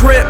drip.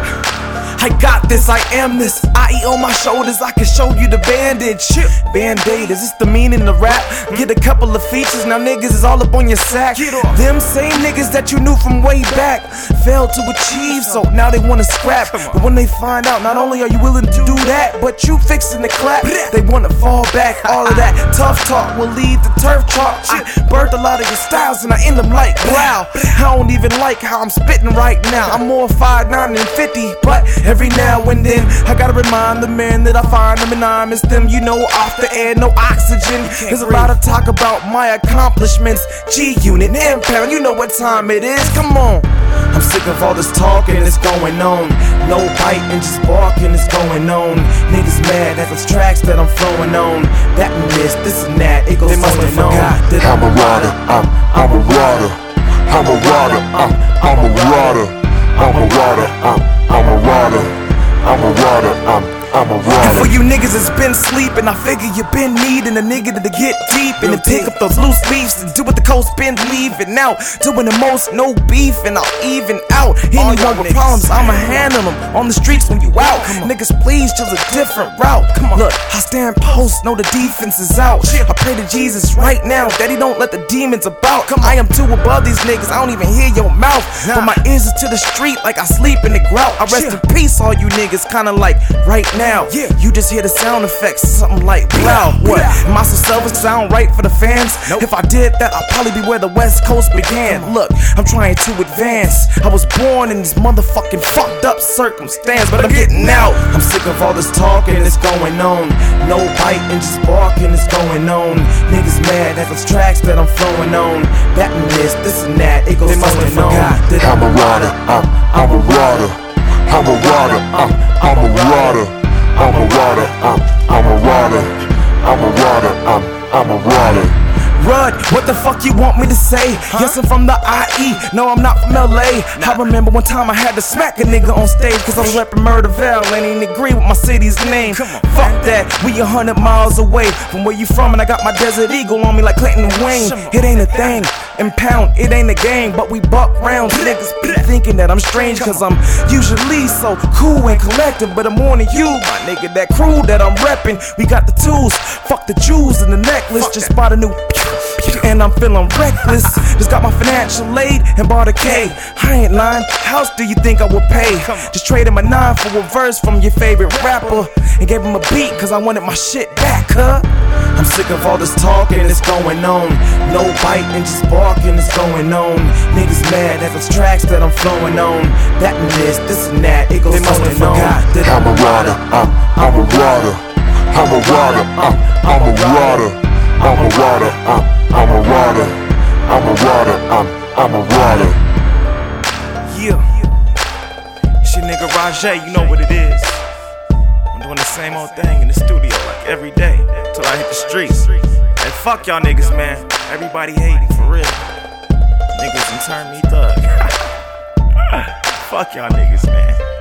I got this, I am this. IE on my shoulders, I can show you the bandage. Band-aid, is this the meaning of rap? Get a couple of features, now niggas is all up on your sack. Them same niggas that you knew from way back failed to achieve, so now they wanna scrap. But when they find out, not only are you willing to do that, but you fixing the clap, they wanna fall back. All of that tough talk will lead to turf talk. I birthed a lot of your styles and I end them like wow. I don't even like how I'm spitting right now. I'm more 5'9" than 50, but every now and then I gotta remind the men that I find them and I miss them. You know, off the air, no oxygen. There's a lot of talk about my accomplishments. G-Unit, Impound, you know what time it is. Come on. I'm sick of all this talking that's going on. No biting, just barking is going on. Niggas mad at those tracks that I'm flowing on. That and this and that, it goes on and on. That I'm a rider, I'm a rider. I'm a rider, I'm a rider. I'm a rider, I'm a rider. I'm a rider, I'm a rider. For you niggas that's been sleeping, I figure you been needing a nigga to get deep and to pick up those loose leaves and do what the coast been leaving out. Doing the most, no beef, and I'll even out anyone with problems, I'ma handle them on the streets when you out. Niggas, please choose a different route. Come on, look, I stand post, know the defense is out. I pray to Jesus right now that he don't let the demons about. I am too above these niggas, I don't even hear your mouth, but my ears is to the street like I sleep in the grout. I rest in peace, all you niggas, kinda like right now. You just hear the sound effects, something like blow. What? Am I so selfish? Sound right for the fans? If I did that, I'd probably be where the West Coast began. Look, I'm trying to advance. I was born in this motherfucking fucked up circumstance, but I'm getting out. I'm sick of all this talking that's going on. No biting, just barking is going on. Niggas mad at those tracks that I'm flowing on. That and this and that, it goes on and on. I'm a rider, I'm a rider. I'm a rider, I'm a rider. I'm a rider, I'm a rider. I'm a rider, I'm a rider. Rud, what the fuck you want me to say? Yes, I'm from the IE, no, I'm not from LA. I remember one time I had to smack a nigga on stage cause I was rapping Murderville and he didn't agree with my city's name. Fuck that, we 100 miles away from where you from and I got my Desert Eagle on me like Clinton Wayne. It ain't a thing, Impound, it ain't a game, but we buck rounds. Niggas be thinking that I'm strange cause I'm usually so cool and collective, but I'm warning you, my nigga, that crew that I'm reppin', we got the tools, fuck the jewels and the necklace, just bought a new and I'm feeling reckless. Just got my financial aid and bought a K. I ain't lying, how else do you think I would pay? Just traded my 9 for a verse from your favorite rapper and gave him a beat cause I wanted my shit back, huh? I'm sick of all this talking that's going on. No biting, just barking is going on. Niggas mad at those tracks that I'm flowing on. That and this and that, it goes on and on. I'm a rider, I'm a rider. I'm a rider, I'm a rider. I'm a rider, I'm a rider. I'm a rider, I'm a rider. Yeah, it's your nigga Rajay, you know what it is. I'm doing the same old thing in the studio like every day till I hit the streets. And fuck y'all niggas, man. Everybody hating for real. Niggas done turn me thug. Fuck y'all niggas, man.